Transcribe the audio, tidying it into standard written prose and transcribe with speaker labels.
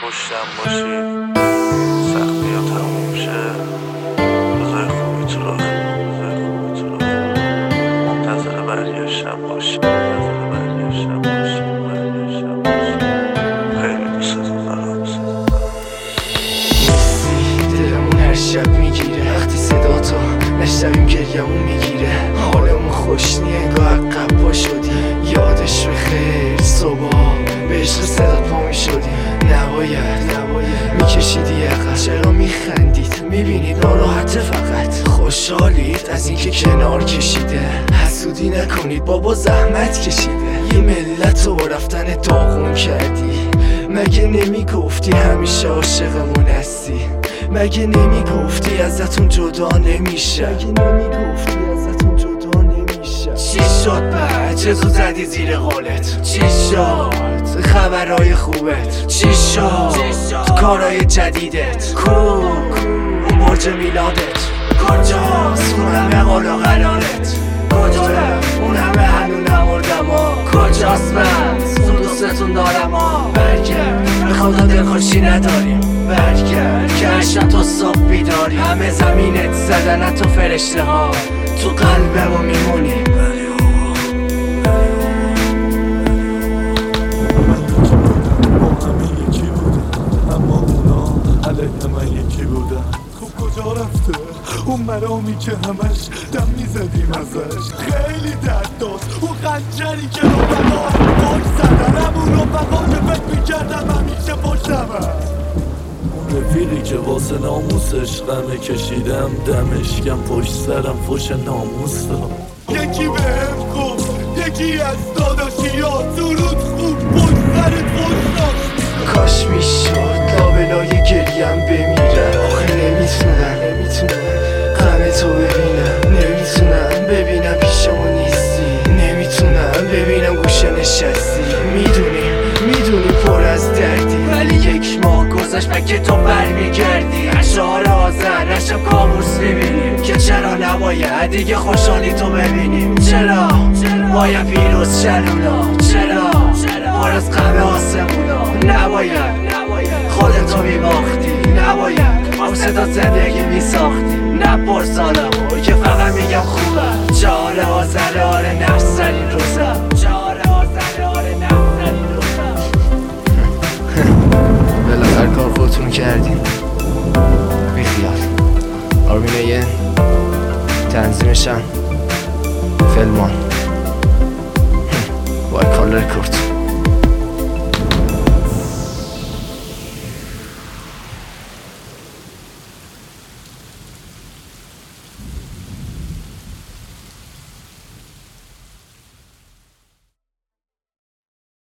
Speaker 1: پشتم باشی، سختی ها تموم شه، روزای خوبی تو راه، منتظر برگشتم باشی، خیلی دوستتون دارم.
Speaker 2: نیستی دلمون هر شب میگیره، وقتی صدا تو نشنویم گریمون میگیره، حالمون خوش نیه انگار عقب پا شدیم، یادش بخیر صبح به عشق صدات پا میشدیم، نباید میکشیدی عقب، چرا میخندید میبینید ناراحته، فقط خوشحالید از اینکه کنار کشیده، حسودی نکنید بابا زحمت کشیده، یه ملت رو با رفتن داغون کردی، مگه نمیگفتی همیشه عاشقمون هستی، مگه نمیگفتی ازتون جدا نمیشه، چی شد بعد چه تو زدی زیر قولت، چی شد خبرهای خوبت، چی شد تو کارهای جدیدت، اون برج میلادت کجاست، اون همه قول و قرارت کجاست، اون همه هنو نمردم کجاست، من اون دوستتون دارم برگرد به خدا دلخوشی نداریم، برگرد که هر شب تا صبح بیداری، همه زمینت زدن تو فرشته ها تو قلبمو میمونی.
Speaker 3: من یکی بودم، خوب کجا رفته اون مرامی که همش دم میزدیم ازش، خیلی درد داشت اون خنجری که رفقا پشت زدن، همون رفقا که فکر میکردم همیشه پشتمه، اون رفیقی که واسه ناموسش غمه کشیدم، دمشکم پشت سرم فوش ناموس دارم، یکی بهم گفت یکی از داداشی ها درود خوب پشت سرت فوش داشت،
Speaker 2: کاش میشد لابلای گریم بمیرم، آخه نمیتونم غم تو ببینم، ببینم پیشمون نیستی، نمیتونم ببینم گوشه نشستی، میدونی پر از دردی، ولی 1 ماه گذشت مگه تو برمیگردی، اشعار آذر نشب کابوس میبینیم که چرا نباید دیگه خوشحالی تو ببینیم، چرا باید پیروز شلولا، چرا پر از غم آسمونا، نباید خودتو میباختی، نباید با صدا زندگی میساختی، نپرس حالمو که فقط میگم خوبم، چهار آذر آره نفسرین روزم، بالاخره کار خودتون کردین، بیخیال آرمین یه تنظیمشم فلمان وای کالر کرد.